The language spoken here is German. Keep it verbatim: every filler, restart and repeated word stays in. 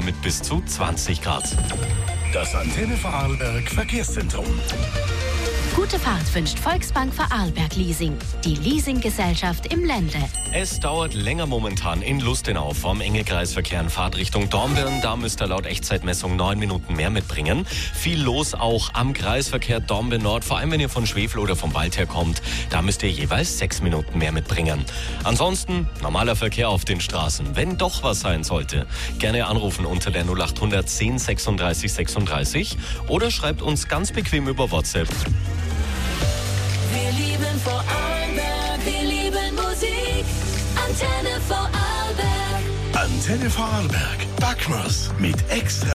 mit bis zu zwanzig Grad. Das Antenne Vorarlberg Verkehrszentrum. Gute Fahrt wünscht Volksbank Vorarlberg Leasing, die Leasinggesellschaft im Ländle. Es dauert länger momentan in Lustenau vom Engelkreisverkehr in Fahrtrichtung Dornbirn. Da müsst ihr laut Echtzeitmessung neun Minuten mehr mitbringen. Viel los auch am Kreisverkehr Dornbirn Nord, vor allem wenn ihr von Schwefel oder vom Wald her kommt. Da müsst ihr jeweils sechs Minuten mehr mitbringen. Ansonsten normaler Verkehr auf den Straßen. Wenn doch was sein sollte, gerne anrufen unter der null acht hundert zehn sechsunddreißig sechsunddreißig oder schreibt uns ganz bequem über WhatsApp. Wir lieben Vorarlberg, wir lieben Musik. Antenne Vorarlberg. Antenne Vorarlberg. Backmas mit extra